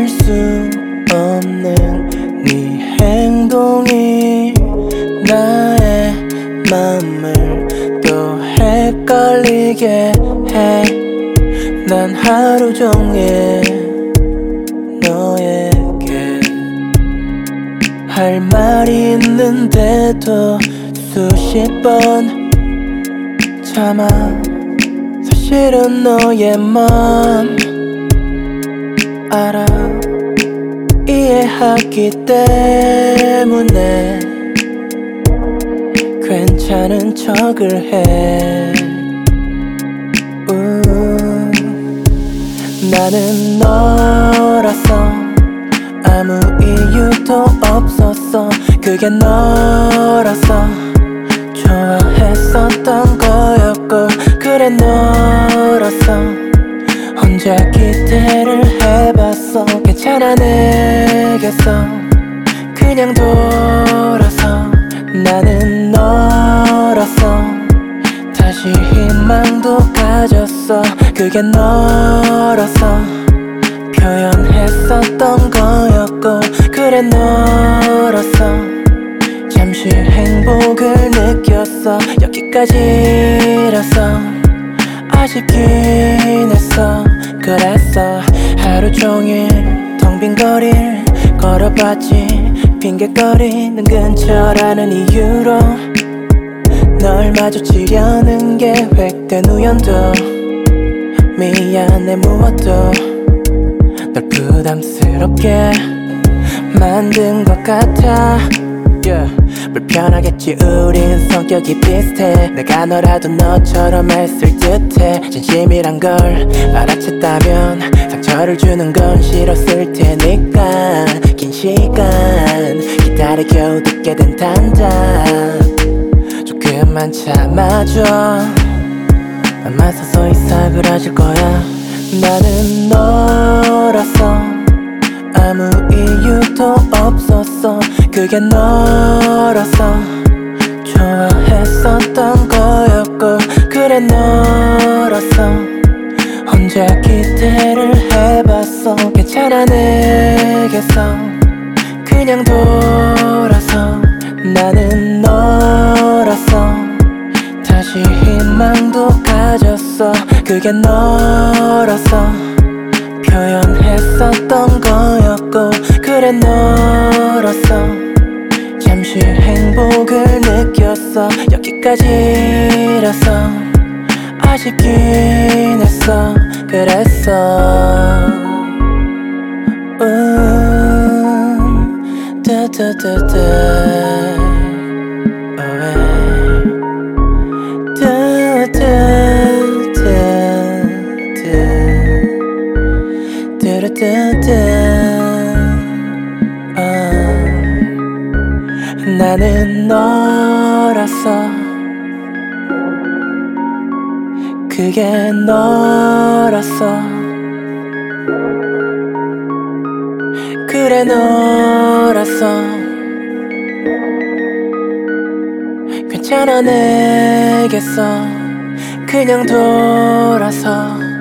알 수 없는 네 행동이 나의 맘을 또 헷갈리게 해. 난 하루 종일 너에게 할 말이 있는데도 수십 번 참아. 사실은 너의 맘 알아. 이해하기 때문에 괜찮은 척을 해. 나는 너라서 아무 이유도 없었어. 그게 너라서 좋아했었던 거였고, 그래 너라서 혼자 기대를 해봤어. 괜찮아 내게서 그냥 돌아서. 나는 너라서 다시 희망도 가졌어. 그게 너라서 표현했었던 거였고, 그래 너라서 잠시 행복을 느꼈어. 여기까지라서 아쉽긴 했어. 그래서 하루 종일 텅 빈 거리를 걸어봤지. 핑계거리는 근처라는 이유로 널 마주치려는 계획된 우연도 미안해 무엇도 널 부담스럽게 만든 것 같아. 불편하겠지 우린 성격이 비슷해. 내가 너라도 너처럼 했을 듯해. 진심이란 걸 알아챘다면 상처를 주는 건 싫었을 테니까. 긴 시간 기다려 겨우 듣게 된 단답 조금만 참아줘. 아마 서서히 사그라질 거야. 나는 너라서 아무 이유도 없었어. 그게 너라서 좋아했었던 거였고, 그래 너라서 혼자 기대를 해봤어. 괜찮아 내게서 그냥 돌아서. 나는 너라서 다시 희망도 가졌어. 그게 너라서 표현했었던 거였고, 그래 너라서 잠시 행복을 느꼈어. 여기까지라서 아쉽긴 했어. 그래서 따따따따 나는 너라서 그게 너라서 그래 너라서 괜찮아 내게서 그냥 돌아서.